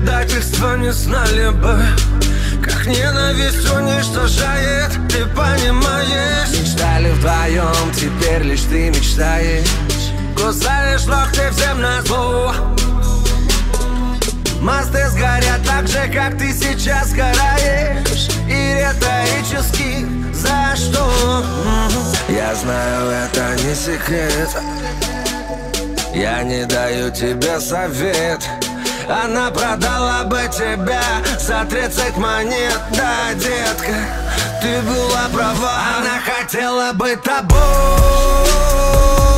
предательства не знали бы, как ненависть уничтожает, ты понимаешь. Мечтали вдвоем, теперь лишь ты мечтаешь. Кусаешь локти всем назло. Мосты сгорят так же, как ты сейчас сгораешь. И риторически за что? Я знаю, это не секрет. Я не даю тебе совет. Она продала бы тебя за 30 монет. Да, детка, ты была права. Она хотела быть тобой.